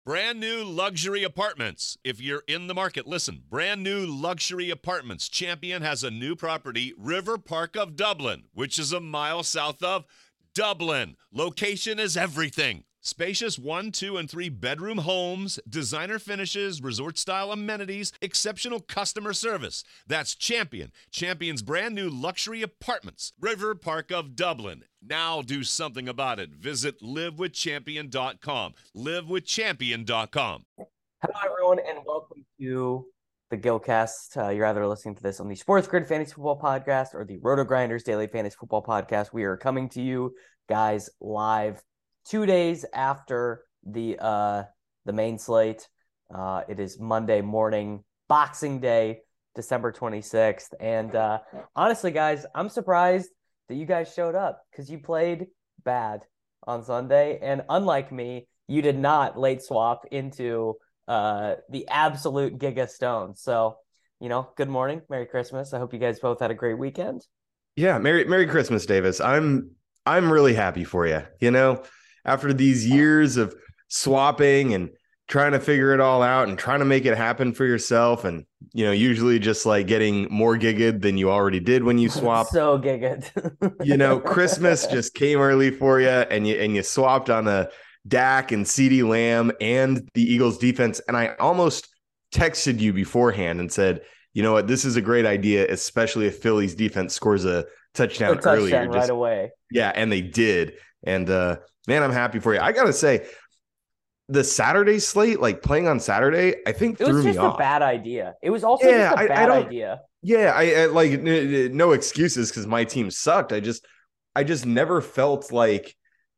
Brand new luxury apartments. If you're in the market, listen. Brand new luxury apartments. Champion has a new property, River Park of Dublin, which is a mile south of Dublin. Location is everything. Spacious 1, 2, and 3 bedroom homes, designer finishes, resort style amenities, exceptional customer service. That's Champion. Champion's brand new luxury apartments, River Park of Dublin. Now do something about it. Visit livewithchampion.com. Livewithchampion.com. Hello, everyone, and welcome to the Gilcast. You're either listening to this on the Sports Grid Fantasy Football Podcast or the Roto Grinders Daily Fantasy Football Podcast. We are coming to you guys live 2 days after the main slate. It is Monday morning, Boxing Day, December 26th. And honestly, guys, I'm surprised that you guys showed up because you played bad on Sunday. And unlike me, you did not late swap into the absolute Giga Stone. So, good morning. Merry Christmas. I hope you guys both had a great weekend. Yeah, Merry Christmas, Davis. I'm really happy for you. After these years of swapping and trying to figure it all out and trying to make it happen for yourself, and usually just like getting more gigged than you already did when you swapped. So gigged. Christmas just came early for you, and you swapped on a Dak and CeeDee Lamb and the Eagles defense. And I almost texted you beforehand and said, you know what, this is a great idea, especially if Philly's defense scores a touchdown earlier. Right away. Yeah, and they did. And man, I'm happy for you. I gotta say, the Saturday slate, like playing on Saturday, I think threw me off. It was just a bad idea. It was also just a bad idea. Yeah, I like no excuses because my team sucked. I just never felt like,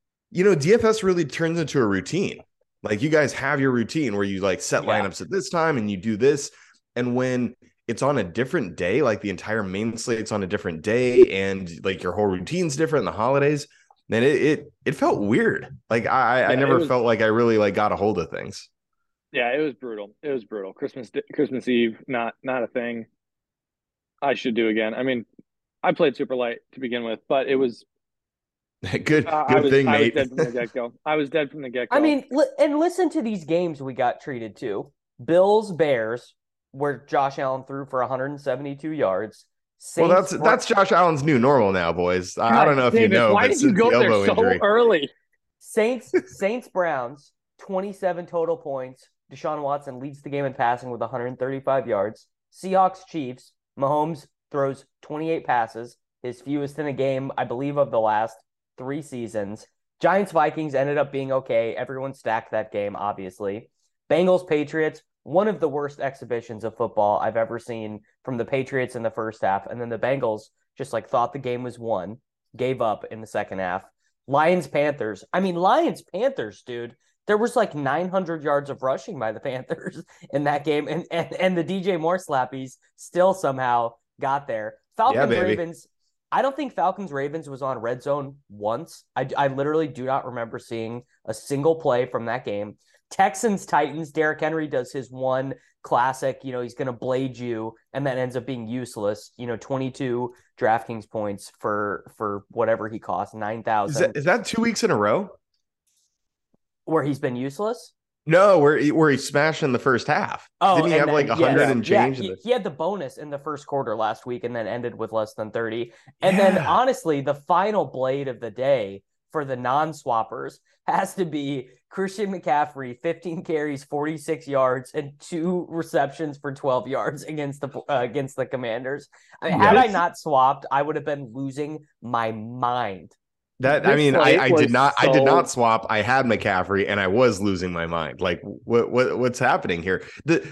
DFS really turns into a routine. Like you guys have your routine where you like set lineups at this time and you do this. And when it's on a different day, like the entire main slate's on a different day and like your whole routine's different in the holidays, then it felt weird. Like I never felt like I really like got a hold of things. Yeah, it was brutal. Christmas Eve, not a thing I should do again. I mean, I played super light to begin with, but it was good thing, mate. I was dead from the get-go. I mean, and listen to these games we got treated to. Bills, Bears, where Josh Allen threw for 172 yards. Saints, that's Josh Allen's new normal now, boys. God, I don't know if you know. Why did you go there so early? Saints, Browns, 27 total points. Deshaun Watson leads the game in passing with 135 yards. Seahawks, Chiefs, Mahomes throws 28 passes, his fewest in a game, I believe, of the last 3 seasons. Giants, Vikings ended up being okay. Everyone stacked that game, obviously. Bengals, Patriots, one of the worst exhibitions of football I've ever seen from the Patriots in the first half. And then the Bengals just like thought the game was won, gave up in the second half. Lions, Panthers. I mean, Lions, Panthers, dude. There was like 900 yards of rushing by the Panthers in that game. And the DJ Moore slappies still somehow got there. Falcons, Ravens. I don't think Falcons-Ravens was on red zone once. I literally do not remember seeing a single play from that game. Texans-Titans, Derrick Henry does his one classic, he's going to blade you, and that ends up being useless. 22 DraftKings points for whatever he cost, 9,000. Is that 2 weeks in a row? Where he's been useless? No, where he smashed in the first half. Oh, didn't he have like 100 and change? Yeah, he had the bonus in the first quarter last week and then ended with less than 30. And then honestly, the final blade of the day for the non-swappers has to be Christian McCaffrey, 15 carries, 46 yards, and 2 receptions for 12 yards against the Commanders. I mean, had I not swapped, I would have been losing my mind. I did not swap. I had McCaffrey and I was losing my mind. Like what's happening here?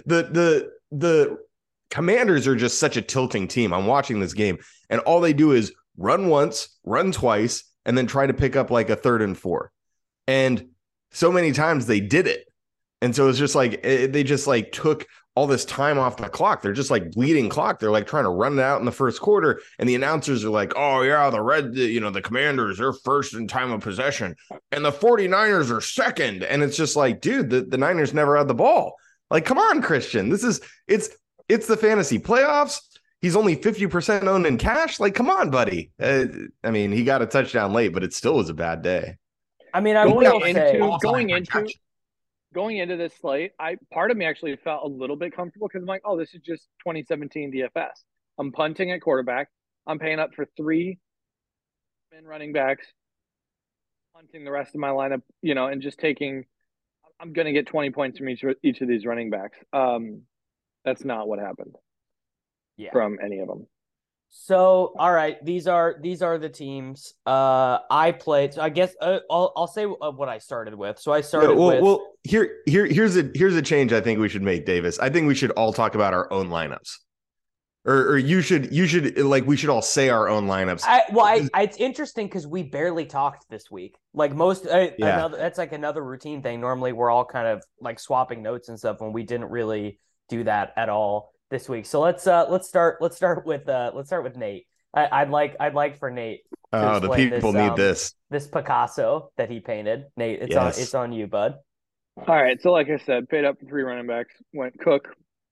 The Commanders are just such a tilting team. I'm watching this game and all they do is run once, run twice, and then try to pick up like a 3rd and 4. And so many times they did it. And so it's just like they just like took all this time off the clock. They're just like bleeding clock. They're like trying to run it out in the first quarter. And the announcers are like, oh, yeah, the Commanders, they're first in time of possession. And the 49ers are second. And it's just like, dude, the Niners never had the ball. Like, come on, Christian. It's the fantasy playoffs. He's only 50% owned in cash. Like, come on, buddy. I mean, he got a touchdown late, but it still was a bad day. I mean, I will say going into this slate, part of me actually felt a little bit comfortable because I'm like, oh, this is just 2017 DFS. I'm punting at quarterback. I'm paying up for 3 men running backs, punting the rest of my lineup, and just taking. I'm going to get 20 points from each of these running backs. That's not what happened. From any of them. So, all right, these are the teams I played. So I guess I'll say what I started with. So I started with. Well, here's a change I think we should make, Davis. I think we should all talk about our own lineups, or you should like we should all say our own lineups. It's interesting because we barely talked this week. Like most, that's like another routine thing. Normally, we're all kind of like swapping notes and stuff, and we didn't really do that at all this week. So let's start with Nate. I'd like for Nate. The people need this Picasso that he painted. Nate, it's on you, bud. All right. So like I said, paid up for 3 running backs. Went Cook,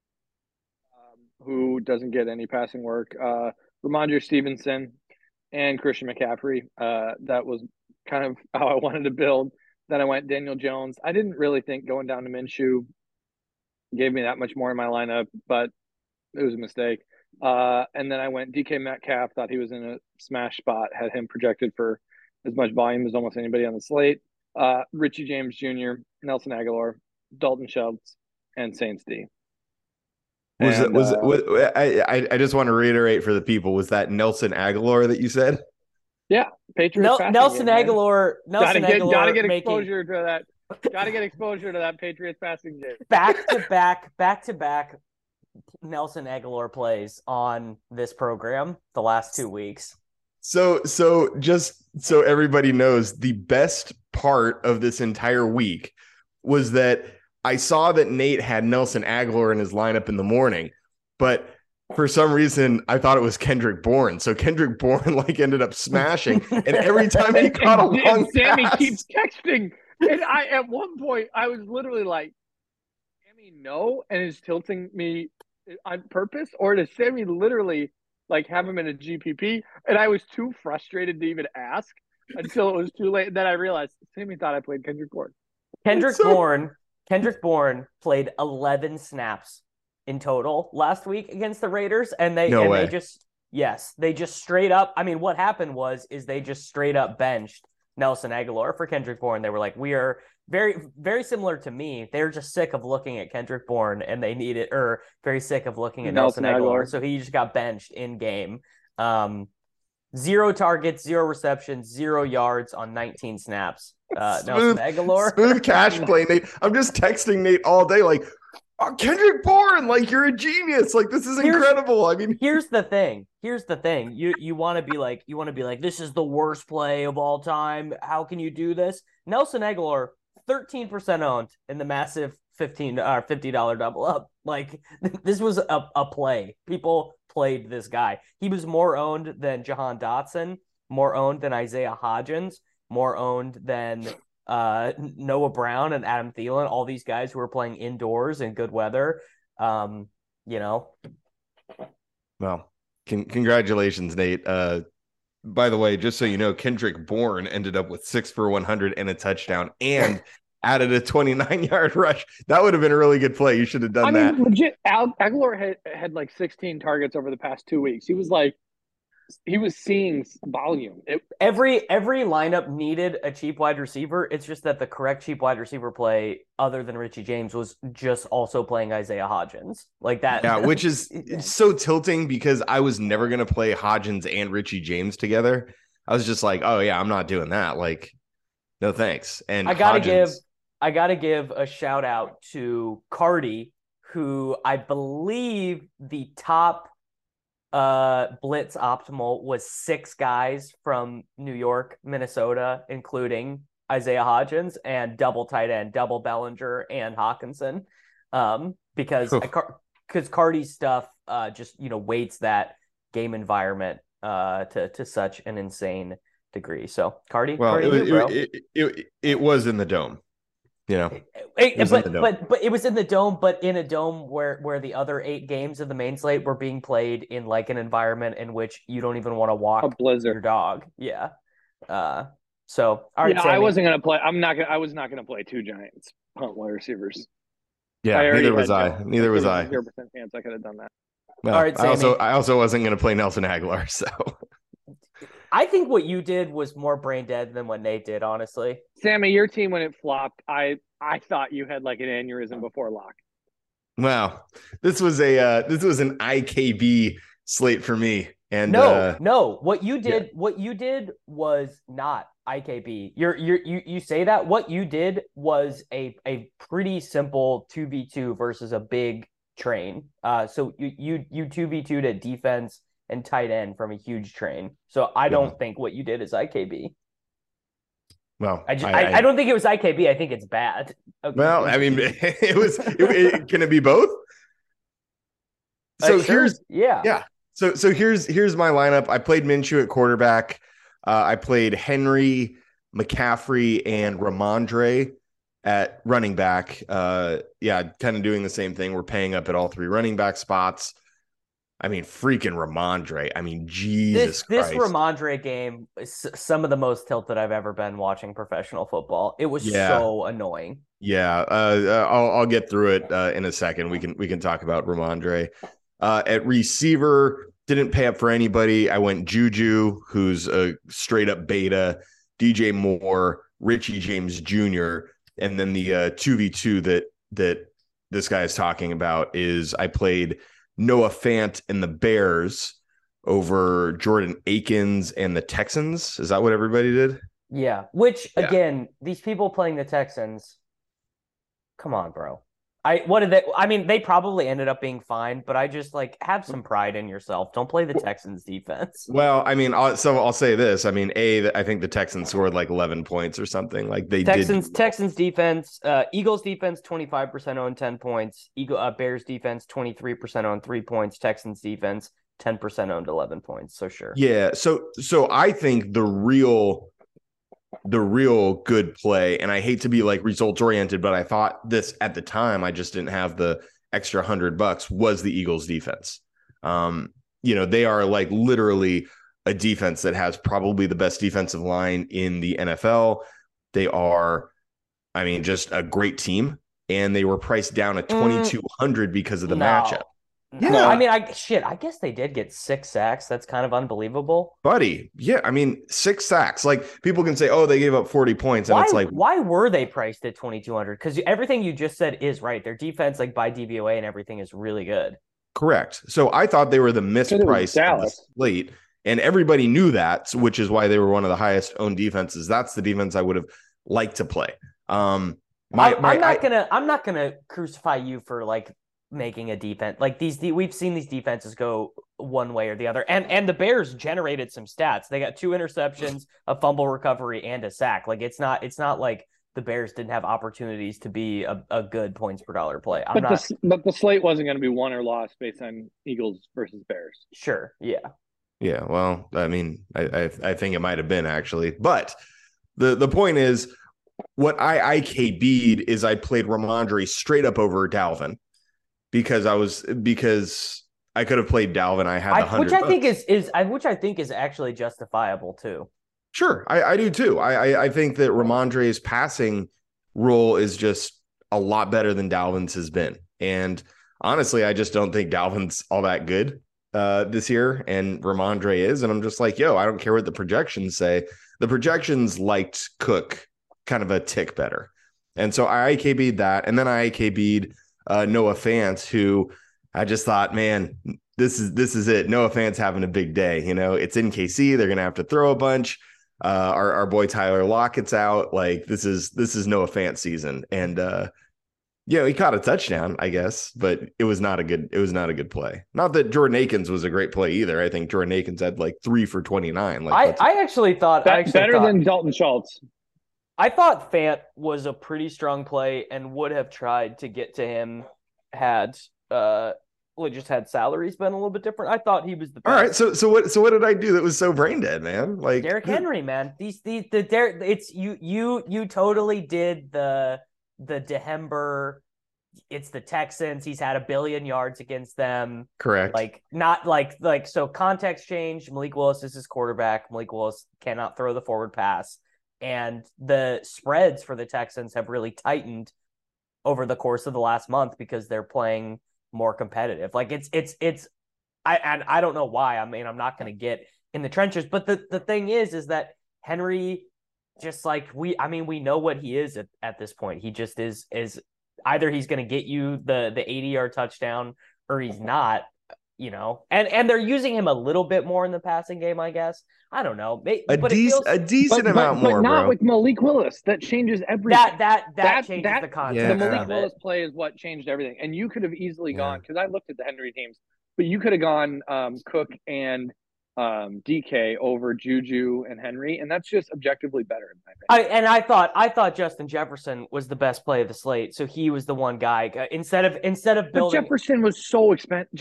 who doesn't get any passing work. Ramondre Stevenson and Christian McCaffrey. That was kind of how I wanted to build. Then I went Daniel Jones. I didn't really think going down to Minshew gave me that much more in my lineup, but it was a mistake. And then I went DK Metcalf, thought he was in a smash spot, had him projected for as much volume as almost anybody on the slate. Richie James Jr., Nelson Aguilar, Dalton Schultz, and Saints D. I just want to reiterate for the people, was that Nelson Aguilar that you said? Yeah, Patriots. Nelson Aguilar. Gotta get exposure to that. Gotta get exposure to that Patriots passing game. Back to back. Nelson Aguilar plays on this program the last 2 weeks. So just so everybody knows, the best part of this entire week was that I saw that Nate had Nelson Aguilar in his lineup in the morning, but for some reason I thought it was Kendrick Bourne. So Kendrick Bourne ended up smashing, and every time he caught a long Sammy pass, keeps texting, and at one point I was literally like, Sammy, no, and is tilting me on purpose, or does Sammy literally have him in a GPP? And I was too frustrated to even ask until it was too late. Then I realized Sammy thought I played Kendrick Bourne. Kendrick Bourne played 11 snaps in total last week against the Raiders, and they just straight up. I mean, what happened is they just straight up benched Nelson Aguilar for Kendrick Bourne. They were like, we are very, very similar to me. They're just sick of looking at Kendrick Bourne, and they need it, or very sick of looking at Nelson Aguilar. So he just got benched in game. 0 targets, 0 receptions, 0 yards on 19 snaps. Nelson Aguilar. Smooth cash play, Nate. I'm just texting Nate all day like, oh, Kendrick Bourne, you're a genius. This is incredible. I mean, here's the thing. You want to be like, this is the worst play of all time. How can you do this? Nelson Aguilar, 13% owned in the massive $50 double up. This was a play. People played this guy. He was more owned than Jahan Dotson, more owned than Isaiah Hodgins, more owned than Noah Brown and Adam Thielen, all these guys who were playing indoors in good weather. Well, congratulations, Nate. By the way, just so you know, Kendrick Bourne ended up with 6 for 100 and a touchdown and added a 29-yard rush. That would have been a really good play. You should have done that. Legit, Aguilar had 16 targets over the past 2 weeks. He was seeing volume. Every lineup needed a cheap wide receiver. It's just that the correct cheap wide receiver play, other than Richie James, was just also playing Isaiah Hodgins like that. Yeah, which is so tilting because I was never going to play Hodgins and Richie James together. I was just like, oh yeah, I'm not doing that. No thanks. And I gotta give a shout out to Cardi, who I believe the top blitz optimal was 6 guys from New York, Minnesota, including Isaiah Hodgins, and double tight end, double Bellinger and Hawkinson, because Cardi's stuff just weights that game environment to such an insane degree. So Cardi, it was in the dome. But it was in the dome, but in a dome where the other 8 games of the main slate were being played in an environment in which you don't even want to walk a blizzard your dog. Yeah. So all right, I wasn't gonna play. I was not gonna play 2 Giants. punt wide receivers. Yeah, neither was I. Neither was I. 0% chance I could have done that. Well, all right, I also wasn't going to play Nelson Aguilar, so. I think what you did was more brain dead than what Nate did, honestly. Sammy, your team when it flopped, I thought you had like an aneurysm before lock. Wow, this was an IKB slate for me. And no, what you did was not IKB. You say that what you did was a pretty simple 2v2 versus a big train. So you 2v2'd at defense and tight end from a huge train. So I don't think what you did is IKB. Well, I don't think it was IKB. I think it's bad. Okay. Well, I mean, it was. Can it be both? So here's So here's my lineup. I played Minshew at quarterback. I played Henry, McCaffrey, and Ramondre at running back. Kind of doing the same thing. We're paying up at all three running back spots. I mean, freaking Ramondre. I mean, Jesus Christ. This Ramondre game is some of the most tilted I've ever been watching professional football. It was so annoying. Yeah, I'll get through it in a second. We can talk about Ramondre. At receiver, didn't pay up for anybody. I went Juju, who's a straight up beta, DJ Moore, Richie James Jr., and then the 2v2 that this guy is talking about is I played Noah Fant and the Bears over Jordan Akins and the Texans. Is that what everybody did? Yeah. Again, these people playing the Texans, come on, bro. They probably ended up being fine, but I just have some pride in yourself. Don't play the Texans defense. Well, I mean, I'll say this. I mean, I think the Texans scored 11 points or something. Texans defense, Eagles defense 25% on 10 points. Bears defense 23% on 3 points. Texans defense 10% owned 11 points. So sure. Yeah. So I think the real good play, and I hate to be results oriented, but I thought this at the time, I just didn't have the extra $100, was the Eagles defense. They are literally a defense that has probably the best defensive line in the NFL. They are, just a great team, and they were priced down at 2,200 because of the matchup. Yeah. I guess they did get 6 sacks. That's kind of unbelievable. Buddy, yeah, 6 sacks. People can say, oh, they gave up 40 points. And why were they priced at 2,200? Because everything you just said is right. Their defense, by DVOA and everything, is really good. Correct. So I thought they were the mispriced of the slate, and everybody knew that, which is why they were one of the highest owned defenses. That's the defense I would have liked to play. I'm not gonna crucify you for making a defense we've seen these defenses go one way or the other, and the Bears generated some stats. They got 2 interceptions, a fumble recovery, and a sack. It's not like the Bears didn't have opportunities to be a good points per dollar play. But the slate wasn't going to be won or lost based on Eagles versus Bears. Sure. Yeah. Well, I think it might have been actually, but the point is, what I IKB'd is I played Ramondre straight up over Dalvin. Because I could have played Dalvin. I had $100, which I think is actually justifiable too. Sure, I do too. I think that Ramondre's passing role is just a lot better than Dalvin's has been, and honestly, I just don't think Dalvin's all that good this year, and Ramondre is, and I'm just I don't care what the projections say. The projections liked Cook kind of a tick better, and so I IKB'd that, and then I IKB'd Noah Fant, who I just thought, man, this is it. Noah Fant's having a big day. It's in KC. They're gonna have to throw a bunch. Our boy Tyler Lockett's out. This is Noah Fant season, and he caught a touchdown, I guess, but it was not a good play. Not that Jordan Akins was a great play either. I think Jordan Akins had 3 for 29. I actually thought better than Dalton Schultz. I thought Fant was a pretty strong play and would have tried to get to him had salaries been a little bit different. I thought he was the best. All right, so what did I do that was so brain dead, man? Derrick Henry, man. It's you totally did the Dehember. It's the Texans. He's had 1 billion yards against them. Correct. So context change. Malik Willis is his quarterback. Malik Willis cannot throw the forward pass. And the spreads for the Texans have really tightened over the course of the last month because they're playing more competitive. Like I don't know why. I mean, I'm not going to get in the trenches, but the thing is that Henry, just like we know what he is at this point. He just is either he's going to get you the 80-yard touchdown or he's not, and they're using him a little bit more in the passing game, I guess. I don't know. A decent amount more, but not bro. with Malik Willis. That changes everything. That changes the context. The Malik Willis play is what changed everything. And you could have easily gone, because I looked at the Henry teams, but you could have gone Cook and DK over Juju and Henry, and that's just objectively better in my opinion. I thought Justin Jefferson was the best play of the slate, so he was the one guy instead of building. But Jefferson was so expensive.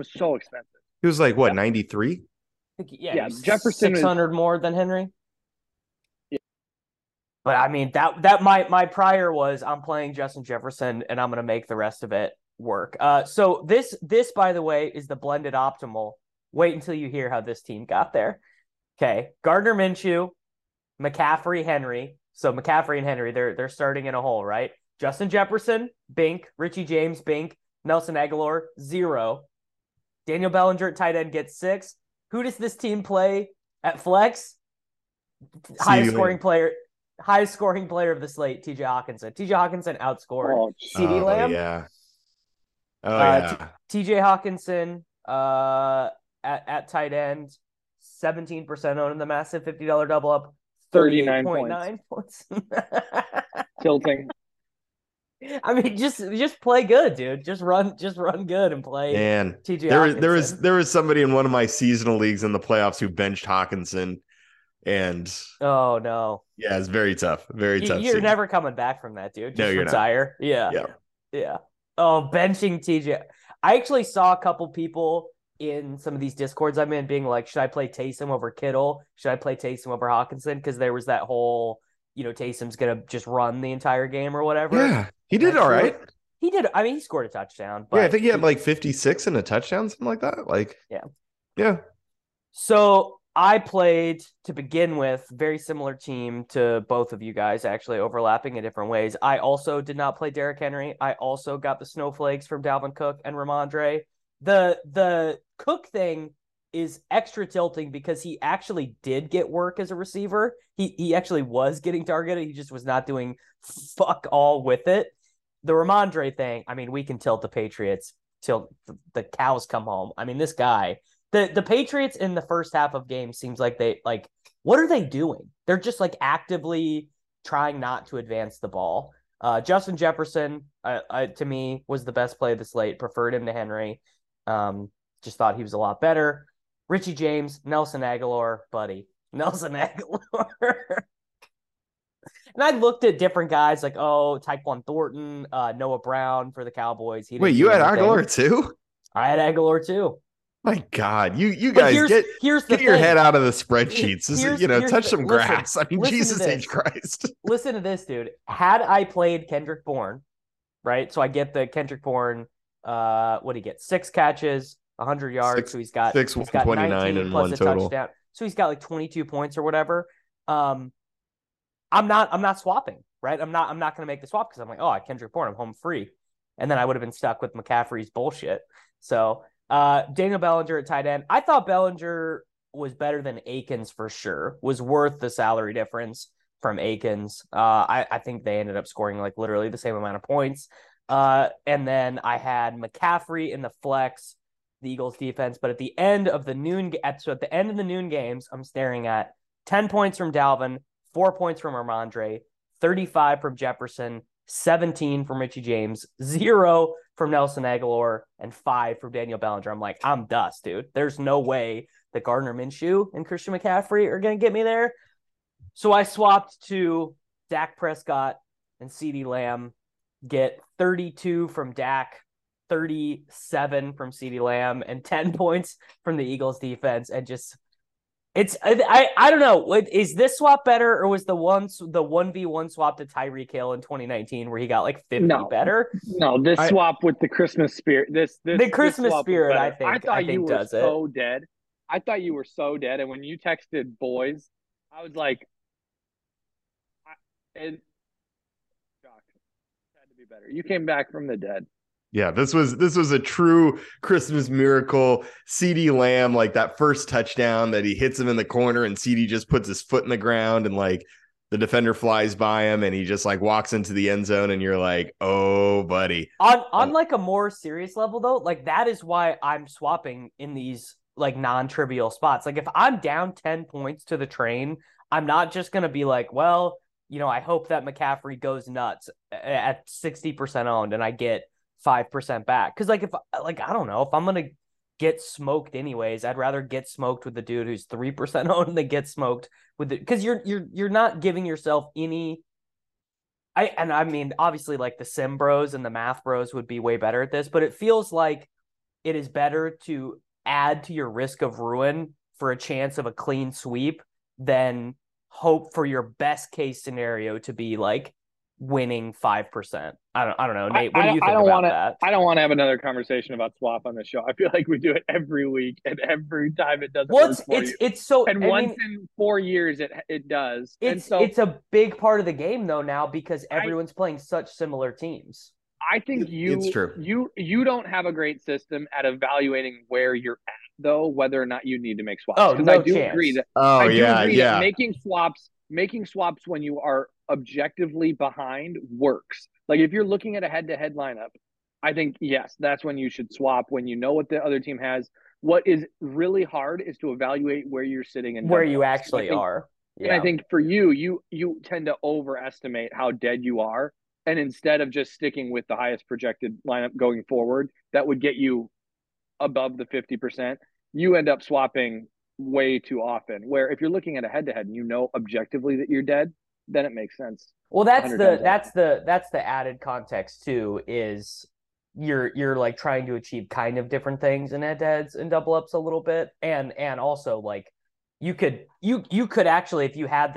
He was like what, 93? Yeah, Jefferson 600 more than Henry. Yeah. But I mean that my prior was I'm playing Justin Jefferson and I'm going to make the rest of it work. So this by the way is the blended optimal. Wait until you hear how this team got there. Okay, Gardner Minshew, McCaffrey, Henry. So McCaffrey and Henry, they're starting in a hole, right? Justin Jefferson, Bink. Richie James, Bink. Nelson Aguilar, 0. Daniel Bellinger at tight end gets 6. Who does this team play at flex? Highest scoring player of the slate, TJ Hawkinson. TJ Hawkinson outscored CeeDee Lamb. Yeah. Yeah. TJ Hawkinson at tight end, 17% owned the massive $50 double up, 39.9 points. Tilting. I mean, just play good, dude. Just run good and play. Man, TJ Hawkinson. There was somebody in one of my seasonal leagues in the playoffs who benched Hawkinson, and oh no, yeah, it's very tough. Very tough. You're never coming back from that, dude. Just you're retire. Not. Yeah. Oh, benching TJ. I actually saw a couple people in some of these discords I'm in being like, should I play Taysom over Kittle? Should I play Taysom over Hawkinson? Because there was that whole, Taysom's gonna just run the entire game or whatever. Yeah, he did all right. He did. I mean, he scored a touchdown. But yeah, I think he had like 56 and a touchdown, something like that. Like, yeah. So I played, to begin with, very similar team to both of you guys, actually overlapping in different ways. I also did not play Derrick Henry. I also got the snowflakes from Dalvin Cook and Ramondre. The Cook thing is extra tilting because he actually did get work as a receiver. He actually was getting targeted. He just was not doing fuck all with it. The Ramondre thing, I mean, we can tilt the Patriots till the cows come home. I mean, this guy, the Patriots in the first half of games seems like what are they doing? They're just like actively trying not to advance the ball. Justin Jefferson, to me, was the best play of the slate. Preferred him to Henry. Just thought he was a lot better. Richie James, Nelson Aguilar, buddy. Nelson Aguilar. And I looked at different guys like, Tyquan Thornton, Noah Brown for the Cowboys. Wait, you had Aguilar too? I had Aguilar too. My God, you guys get your head out of the spreadsheets. Touch some grass. I mean, Jesus H. Christ. Listen to this, dude. Had I played Kendrick Bourne, right? So I get the Kendrick Bourne. What do you get? 6 catches, 100 yards. So he's got 29 and plus 1 a total. Touchdown. So he's got like 22 points or whatever. I'm not swapping, right? I'm not going to make the swap because I'm like, Kendrick Bourne, I'm home free, and then I would have been stuck with McCaffrey's bullshit. So Daniel Bellinger at tight end. I thought Bellinger was better than Akins for sure. Was worth the salary difference from Akins. I think they ended up scoring like literally the same amount of points. And then I had McCaffrey in the flex, the Eagles defense. But at the end of the noon games, I'm staring at 10 points from Dalvin, 4 points from Ramondre, 35 from Jefferson, 17 from Richie James, 0 from Nelson Aguilar, and 5 from Daniel Bellinger. I'm like, I'm dust, dude. There's no way that Gardner Minshew and Christian McCaffrey are going to get me there. So I swapped to Dak Prescott and CeeDee Lamb, get 32 from Dak, 37 from CeeDee Lamb, and 10 points from the Eagles defense. And just, I don't know. Is this swap better, or was the 1v1 swap to Tyreek Hill in 2019 where he got like 50 better? No, this swap with the Christmas spirit. The Christmas spirit, I think. I thought you were so it. dead. I thought you were so dead. And when you texted boys, I was like, and had to be better. You came back from the dead. Yeah, this was a true Christmas miracle. CeeDee Lamb, like that first touchdown that he hits him in the corner and CeeDee just puts his foot in the ground and like the defender flies by him and he just like walks into the end zone and you're like, oh, buddy. On like a more serious level though, like that is why I'm swapping in these like non-trivial spots. Like if I'm down 10 points to the train, I'm not just going to be like, well, I hope that McCaffrey goes nuts at 60% owned and I get 5% back. Because like I don't know, if I'm gonna get smoked anyways, I'd rather get smoked with the dude who's 3% owned than get smoked with it, because you're not giving yourself any. I mean obviously like the sim bros and the math bros would be way better at this, but it feels like it is better to add to your risk of ruin for a chance of a clean sweep than hope for your best case scenario to be like winning 5%. I don't know, Nate. What do you think about that? I don't want to have another conversation about swap on the show. I feel like we do it every week, and every time it doesn't work for you. It's so, and once in 4 years it does. It's a big part of the game though now because everyone's playing such similar teams. I think it's true. You don't have a great system at evaluating where you're at though, whether or not you need to make swaps. Oh, no I do chance. agree that. That making swaps when you are objectively behind works. Like if you're looking at a head-to-head lineup, I think yes, that's when you should swap, when you know what the other team has. What is really hard is to evaluate where you're sitting and where you actually are. Yeah. And I think for you tend to overestimate how dead you are, and instead of just sticking with the highest projected lineup going forward that would get you above the 50%, you end up swapping way too often, where if you're looking at a head-to-head and you know objectively that you're dead, then it makes sense. Well, that's the added context too, is you're like trying to achieve kind of different things in head-to-heads and double ups a little bit, and also like you could actually, if you had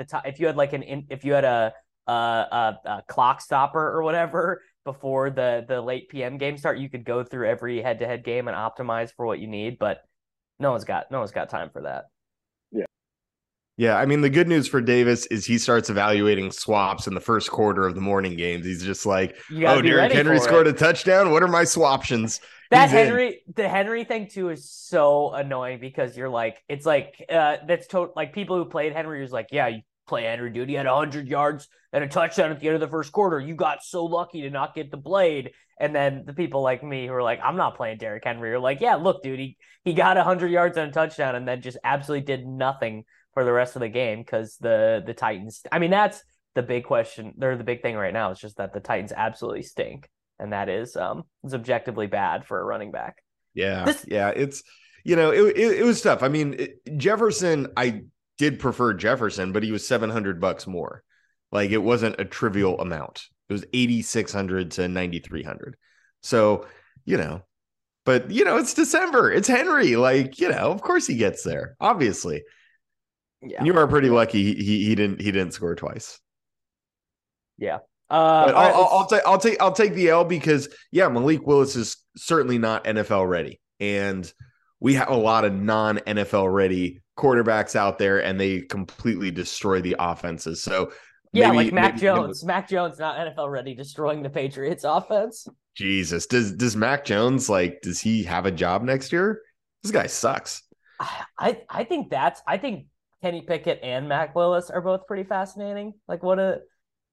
a clock stopper or whatever before the late PM game start, you could go through every head-to-head game and optimize for what you need, but no one's got time for that. Yeah, I mean, the good news for Davis is he starts evaluating swaps in the first quarter of the morning games. He's just like, oh, Derrick Henry scored a touchdown. What are my swaptions? The Henry thing too is so annoying because you're like, it's like that's like people who played Henry was like, yeah, you play Henry, dude. He had 100 yards and a touchdown at the end of the first quarter. You got so lucky to not get the blade. And then the people like me who are like, I'm not playing Derrick Henry, are like, yeah, look, dude, he got 100 yards and a touchdown and then just absolutely did nothing for the rest of the game because the Titans. I mean, that's the big question. They're the big thing right now. It's just that the Titans absolutely stink, and that is it's objectively bad for a running back. Yeah, it's it was tough. I mean, Jefferson, I did prefer Jefferson, but he was $700 more. Like it wasn't a trivial amount. It was 8,600 to 9,300. So but it's December. It's Henry. Like of course he gets there. Obviously. Yeah. And you are pretty lucky he didn't score twice. Yeah. I'll take the L because Malik Willis is certainly not NFL ready, and we have a lot of non-NFL ready quarterbacks out there, and they completely destroy the offenses. So like Mac Jones. Mac Jones not NFL ready, destroying the Patriots offense. Jesus, does Mac Jones does he have a job next year? This guy sucks. I think Kenny Pickett and Mac Willis are both pretty fascinating. What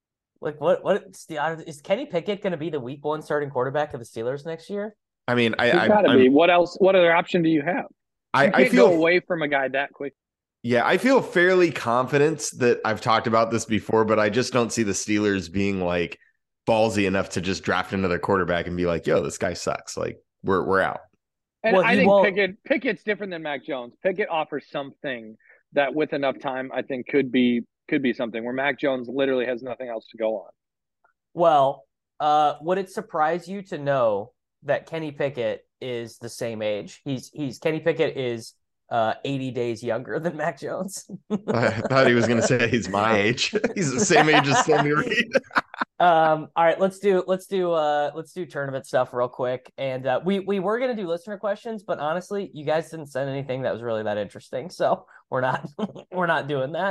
is Kenny Pickett going to be the week 1 starting quarterback of the Steelers next year? I mean, I gotta be. What else? What other option do you have? I feel go away from a guy that quick. Yeah, I feel fairly confident that I've talked about this before, but I just don't see the Steelers being like ballsy enough to just draft another quarterback and be like, "Yo, this guy sucks." Like we're out. And I think Pickett's different than Mac Jones. Pickett offers something that with enough time, I think could be something where Mac Jones literally has nothing else to go on. Well, would it surprise you to know that Kenny Pickett is the same age? Kenny Pickett is 80 days younger than Mac Jones. I thought he was going to say he's my age. He's the same age as Sammy Reed. All right, let's do tournament stuff real quick. And we were going to do listener questions, but honestly, you guys didn't send anything that was really that interesting, so we're not doing that.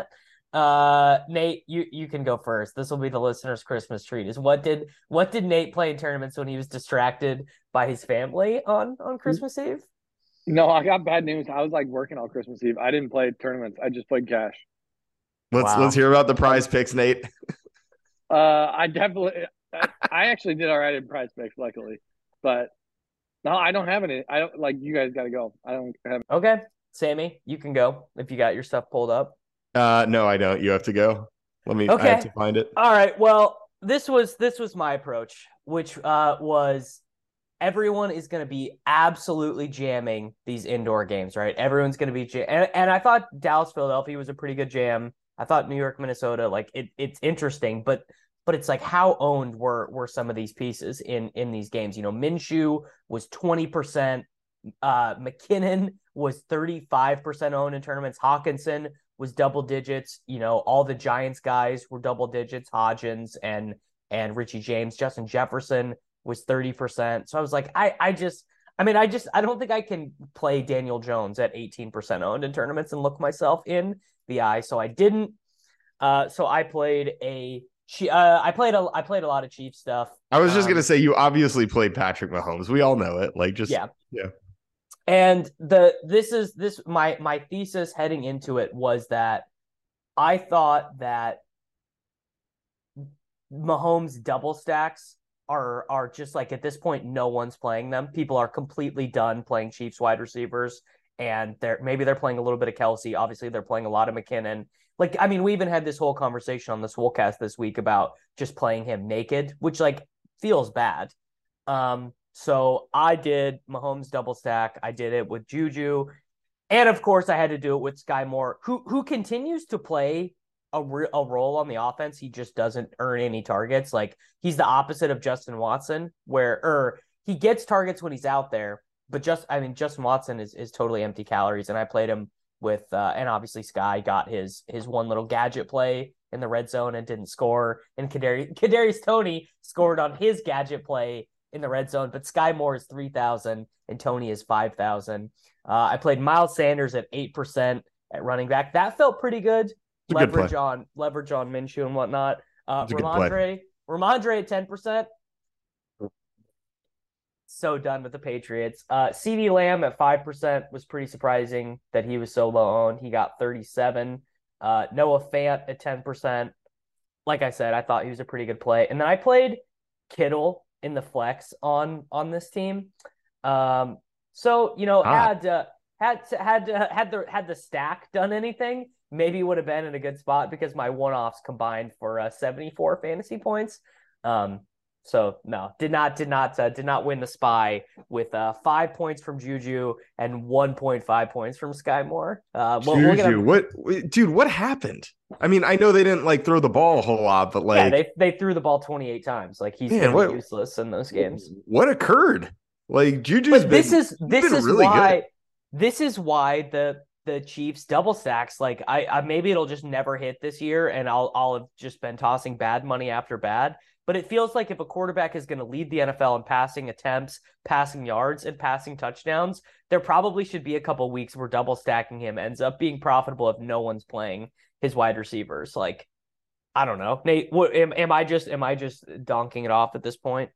Nate, you can go first. This will be the listener's Christmas treat. Is what did Nate play in tournaments when he was distracted by his family on Christmas Eve? No, I got bad news. I was like working all Christmas Eve. I didn't play tournaments. I just played cash. Let's hear about the prize picks, Nate. I actually did all right in prize picks, luckily, but no, I don't have any. I don't like you guys got to go. I don't have. Okay, Sammy, you can go if you got your stuff pulled up. No, I don't. You have to go. Okay. I have to find it. All right. Well, this was my approach, which was everyone is going to be absolutely jamming these indoor games, right? Everyone's going to be and I thought Dallas Philadelphia was a pretty good jam. I thought New York Minnesota, like it's interesting, but it's like how owned were some of these pieces in these games? You know, Minshew was 20%. McKinnon was 35% owned in tournaments. Hawkinson was double digits. You know, all the Giants guys were double digits. Hodgins and Richie James. Justin Jefferson was 30%. So I was like, I don't think I can play Daniel Jones at 18% owned in tournaments and look myself in the eye. So I didn't. So I played I played a lot of Chiefs stuff. I was just gonna say you obviously played Patrick Mahomes. We all know it. Like just yeah. And my thesis heading into it was that I thought that Mahomes double stacks are just like at this point no one's playing them. People are completely done playing Chiefs wide receivers, and maybe they're playing a little bit of Kelsey. Obviously, they're playing a lot of McKinnon. Like, I mean, we even had this whole conversation on the Swolecast this week about just playing him naked, which like feels bad. So I did Mahomes double stack. I did it with Juju. And of course I had to do it with Sky Moore, who continues to play a role on the offense. He just doesn't earn any targets. Like he's the opposite of Justin Watson, where he gets targets when he's out there, but Justin Watson is totally empty calories. And I played him with and obviously Sky got his one little gadget play in the red zone and didn't score. And Kadarius Toney scored on his gadget play in the red zone, but Sky Moore is 3,000 and Toney is 5,000. I played Miles Sanders at 8% at running back. That felt pretty good. Leverage on Minshew and whatnot. Ramondre at 10%. So done with the Patriots. CeeDee Lamb at 5% was pretty surprising that he was so low owned. He got 37. Noah Fant at 10%. Like I said, I thought he was a pretty good play. And then I played Kittle in the flex on this team. So, you know, had the stack done anything, maybe would have been in a good spot because my one-offs combined for 74 fantasy points. So no, did not win the SPY with 5 points from Juju and 1.5 points from Sky Moore. Juju, what happened? I mean, I know they didn't like throw the ball a whole lot, but like they threw the ball 28 times. Like he's useless in those games. What occurred? Like Juju's this is why the Chiefs double stacks. Like I maybe it'll just never hit this year, and I'll have just been tossing bad money after bad. But it feels like if a quarterback is going to lead the NFL in passing attempts, passing yards, and passing touchdowns, there probably should be a couple weeks where double stacking him ends up being profitable if no one's playing his wide receivers. Like, I don't know, Nate. Am I just donking it off at this point?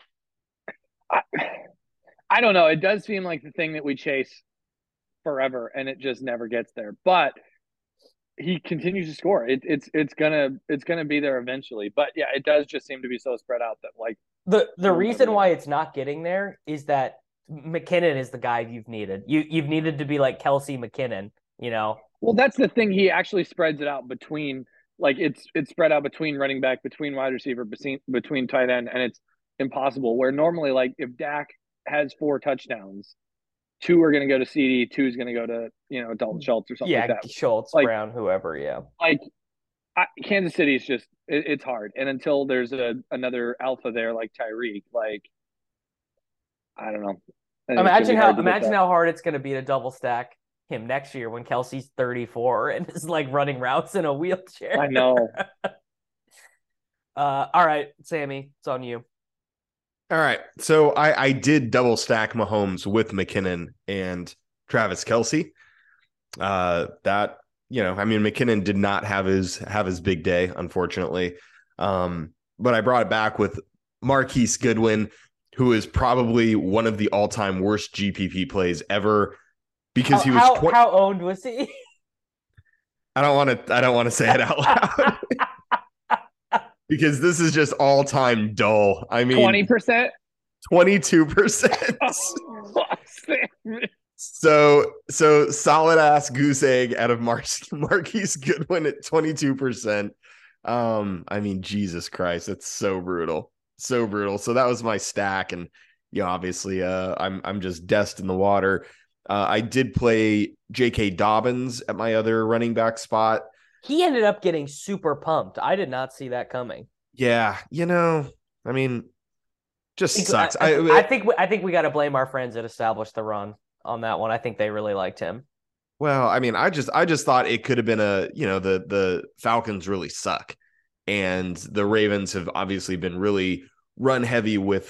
I don't know. It does seem like the thing that we chase forever, and it just never gets there. But he continues to score. It's gonna be there eventually. But yeah, it does just seem to be so spread out that like the reason why it's not getting there is that McKinnon is the guy you've needed. You've needed to be like Kelsey McKinnon, you know. Well, that's the thing. He actually spreads it out between like it's spread out between running back, between wide receiver, between tight end, and it's impossible. Where normally, like if Dak has 4 touchdowns, 2 are going to go to CD, 2 is going to go to, you know, Dalton Schultz or something like that. Yeah, Schultz, like, Brown, whoever, yeah. Like, Kansas City is just it's hard. And until there's another alpha there like Tyreek, like, I don't know. Imagine how hard it's going to be to double stack him next year when Kelsey's 34 and is, like, running routes in a wheelchair. I know. All right, Sammy, it's on you. All right. So I did double stack Mahomes with McKinnon and Travis Kelce. That I mean, McKinnon did not have his big day, unfortunately. But I brought it back with Marquise Goodwin, who is probably one of the all-time worst GPP plays ever because he was how owned was he? I don't want to say it out loud. Because this is just all-time dull. I mean, 20%, 22%. So solid ass goose egg out of Marquise Goodwin at 22%. I mean, Jesus Christ, that's so brutal. So brutal. So that was my stack. And obviously I'm just dest in the water. I did play J.K. Dobbins at my other running back spot. He ended up getting super pumped. I did not see that coming. Yeah, I mean, just sucks. I think we got to blame our friends that established the run on that one. I think they really liked him. Well, I mean, I just thought it could have been the Falcons really suck, and the Ravens have obviously been really run heavy with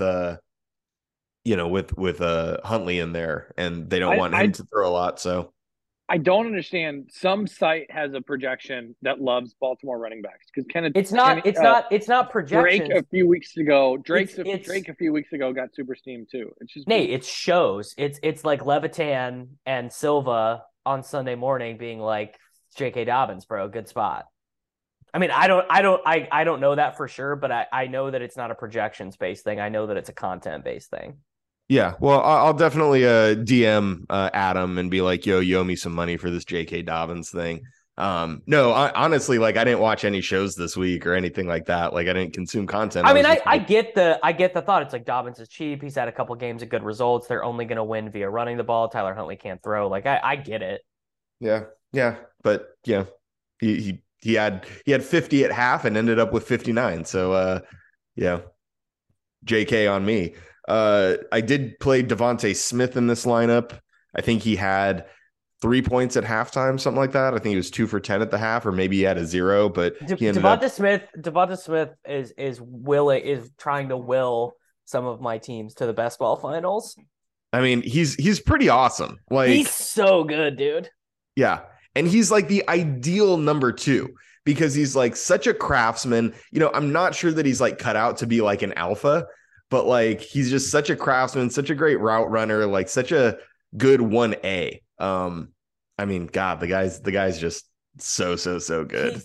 with Huntley in there, and they don't want him to throw a lot. So I don't understand. Some site has a projection that loves Baltimore running backs because it's not projections. Drake a few weeks ago got super steamed too. It's just Nate. It shows. It's like Levitan and Silva on Sunday morning being like, J.K. Dobbins, bro, good spot. I mean, I don't know that for sure, but I know that it's not a projections based thing. I know that it's a content based thing. Yeah, well, I'll definitely DM Adam and be like, yo, you owe me some money for this J.K. Dobbins thing. No, honestly, like I didn't watch any shows this week or anything like that. Like I didn't consume content. I mean, I get the thought. It's like Dobbins is cheap. He's had a couple games of good results. They're only going to win via running the ball. Tyler Huntley can't throw. Like I get it. Yeah, but yeah, he had 50 at half and ended up with 59. So yeah, JK on me. I did play Devontae Smith in this lineup. I think he had 3 points at halftime, something like that. I think he was 2 for 10 at the half, or maybe he had a 0. But Devonta Smith is trying to will some of my teams to the best ball finals. I mean, he's pretty awesome. Like he's so good, dude. Yeah, and he's like the ideal number 2 because he's like such a craftsman. I'm not sure that he's like cut out to be like an alpha. But like he's just such a craftsman, such a great route runner, like such a good 1A. I mean, God, the guy's just so good.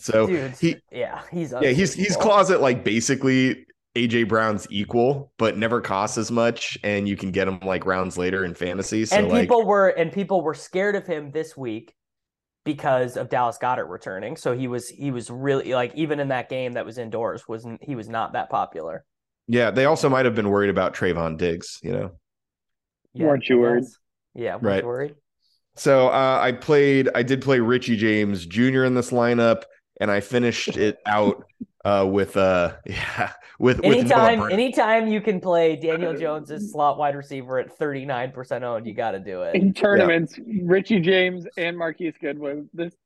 He's closet like basically AJ Brown's equal, but never costs as much, and you can get him like rounds later in fantasy. So people were scared of him this week because of Dallas Goedert returning. So he was really like, even in that game that was indoors, he was not that popular. Yeah, they also might have been worried about Trayvon Diggs, Yeah, weren't you worried? Yeah, right. Worried. So I did play Richie James Jr. in this lineup, and I finished it out with anytime you can play Daniel Jones as slot wide receiver at 39% owned, you got to do it. In tournaments, yeah. Richie James and Marquise Goodwin.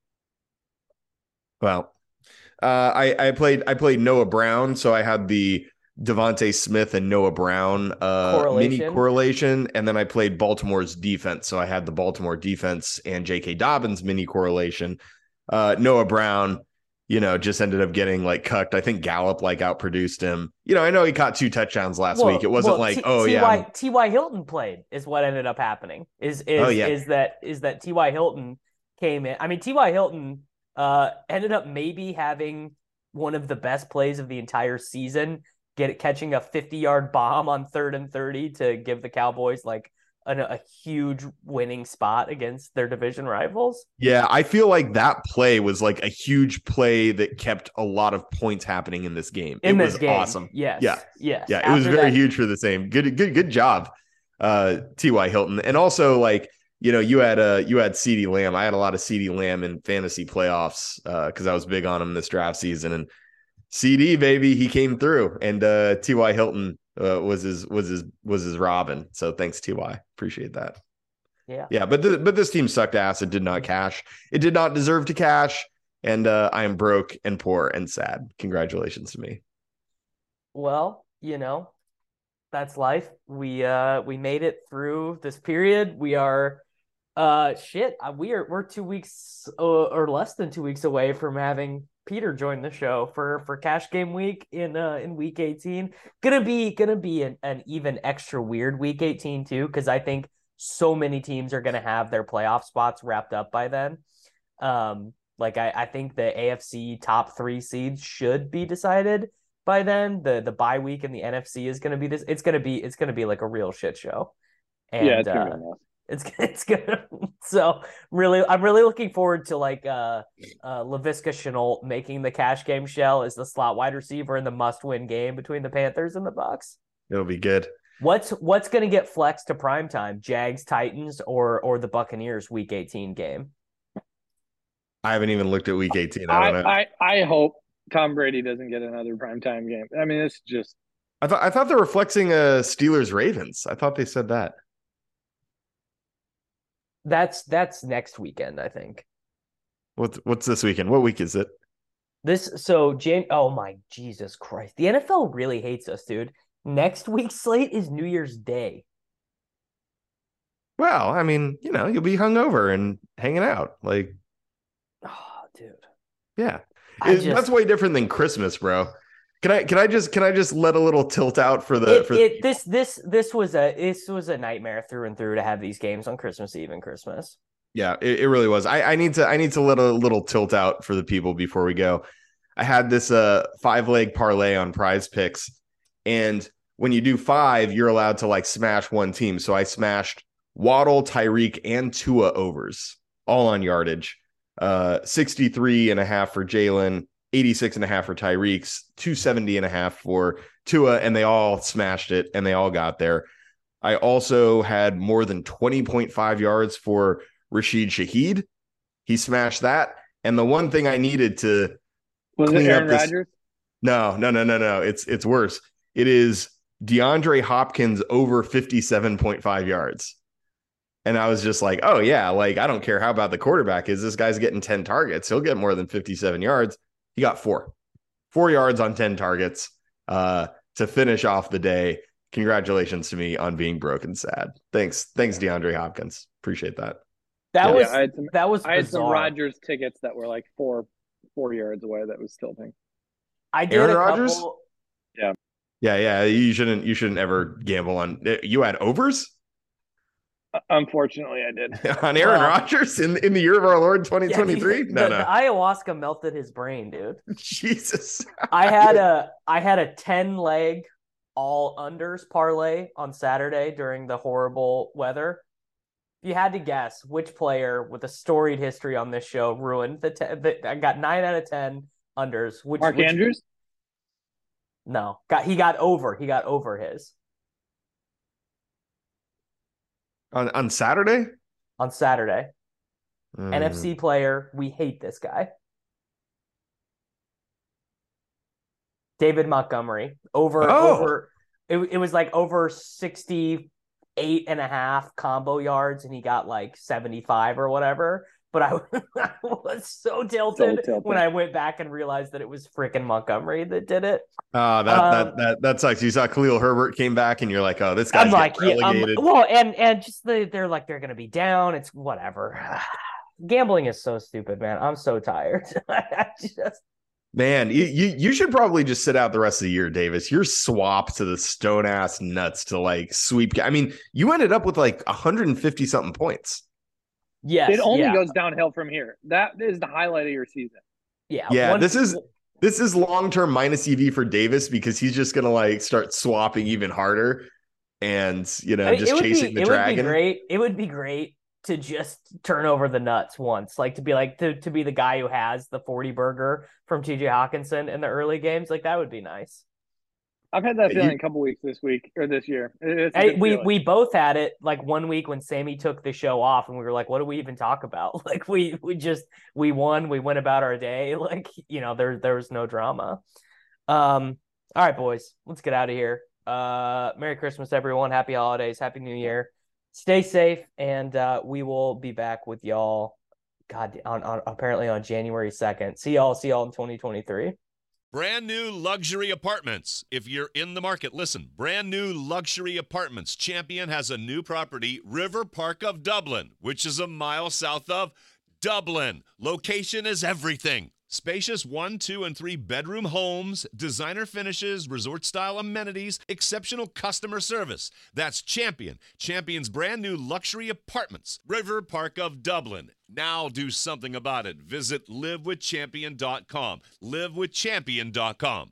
I played Noah Brown, so I had the Devontae Smith and Noah Brown mini correlation, and then I played Baltimore's defense, so I had the Baltimore defense and J.K. Dobbins mini correlation. Noah Brown, just ended up getting like cucked. I think Gallup like outproduced him. I know he caught 2 touchdowns last week. It wasn't T.Y. Hilton played is what ended up happening. Is that T.Y. Hilton came in? I mean, T.Y. Hilton ended up maybe having one of the best plays of the entire season, catching a 50-yard bomb on 3rd and 30 to give the Cowboys like a huge winning spot against their division rivals. Yeah, I feel like that play was like a huge play that kept a lot of points happening in this game. It was awesome. Yes. Yeah. It was very huge for the same. Good job, T.Y. Hilton. And also like, you had CeeDee Lamb. I had a lot of CeeDee Lamb in fantasy playoffs because I was big on him this draft season, and CD baby, he came through, and T.Y. Hilton was his Robin. So thanks, T.Y. Appreciate that. Yeah. But this team sucked ass. It did not cash. It did not deserve to cash, and I am broke and poor and sad. Congratulations to me. Well, that's life. We made it through this period. We are We're 2 weeks or less than 2 weeks away from having Peter join the show for Cash Game Week in Week 18. Gonna be an even extra weird Week 18 too, because I think so many teams are gonna have their playoff spots wrapped up by then. I think the AFC top 3 seeds should be decided by then. The bye week in the NFC is gonna be this. It's gonna be like a real shit show. And yeah, it's gonna be a mess. It's gonna so really I'm really looking forward to Laviska Shenault making the cash game shell as the slot wide receiver in the must-win game between the Panthers and the Bucs. It'll be good. What's gonna get flexed to primetime? Jags, Titans, or the Buccaneers Week 18 game? I haven't even looked at Week 18. I don't know. I hope Tom Brady doesn't get another primetime game. I mean, it's just. I thought they were flexing Steelers Ravens. I thought they said that. That's next weekend, I think. What's this weekend? What week is it? Oh my Jesus Christ. The NFL really hates us, dude. Next week's slate is New Year's Day. Well, I mean, you'll be hungover and hanging out. Like, oh, dude. Yeah. That's way different than Christmas, bro. Can I just let a little tilt out for this was a nightmare through and through to have these games on Christmas Eve and Christmas. Yeah, it really was. I need to let a little tilt out for the people before we go. I had this 5-leg parlay on Prize Picks, and when you do 5, you're allowed to smash one team. So I smashed Waddle, Tyreek, and Tua overs, all on yardage. 63.5 for Jalen, 86.5 for Tyreek, 270.5 for Tua, and they all smashed it, and they all got there. I also had more than 20.5 yards for Rashid Shaheed. He smashed that. And the one thing I needed to was it Aaron Rodgers? No. It's worse. It is DeAndre Hopkins over 57.5 yards. And I was just like, oh, yeah, I don't care how about the quarterback is. This guy's getting 10 targets. He'll get more than 57 yards. He got 4 yards on 10 targets to finish off the day. Congratulations to me on being broken sad. Thanks, DeAndre Hopkins. Appreciate that. I had some Rodgers tickets that were 4 yards away. That was tilting. I did Aaron Rodgers? Yeah. You shouldn't ever gamble on. You had overs? Unfortunately, I did. On Aaron Rodgers in the year of our Lord 2023? The ayahuasca melted his brain, dude. Jesus. I had a 10-leg all unders parlay on Saturday during the horrible weather. If you had to guess which player with a storied history on this show ruined I got 9 out of 10 unders. Mark Andrews? No. He got over his. On Saturday? On Saturday. NFC player. We hate this guy. David Montgomery. Over. It was over 68.5 combo yards, and he got 75 or whatever. But I was so tilted when I went back and realized that it was freaking Montgomery that did it. That sucks. You saw Khalil Herbert came back, and you're like, oh, this guy's relegated. And just they're they're gonna be down. It's whatever. Gambling is so stupid, man. I'm so tired. Man, you should probably just sit out the rest of the year, Davis. You're swapped to the stone ass nuts to sweep. I mean, you ended up with 150 something points. Yes, it only goes downhill from here. That is the highlight of your season. Yeah. This is long-term minus EV for Davis because he's just gonna start swapping even harder and chasing the dragon. It would be great to just turn over the nuts once, to be to be the guy who has the 40 burger from TJ Hawkinson in the early games. That would be nice. I've had that feeling a couple weeks this week or this year. We both had it 1 week when Sammy took the show off, and we were like, "What do we even talk about?" We won, we went about our day. There was no drama. All right, boys, let's get out of here. Merry Christmas, everyone. Happy holidays. Happy New Year. Stay safe, and we will be back with y'all. Apparently on January 2nd. See y'all in 2023. Brand new luxury apartments. If you're in the market, listen. Brand new luxury apartments. Champion has a new property, River Park of Dublin, which is a mile south of Dublin. Location is everything. Spacious 1, 2, and 3 bedroom homes, designer finishes, resort-style amenities, exceptional customer service. That's Champion. Champion's brand new luxury apartments, River Park of Dublin. Now do something about it. Visit livewithchampion.com. Livewithchampion.com.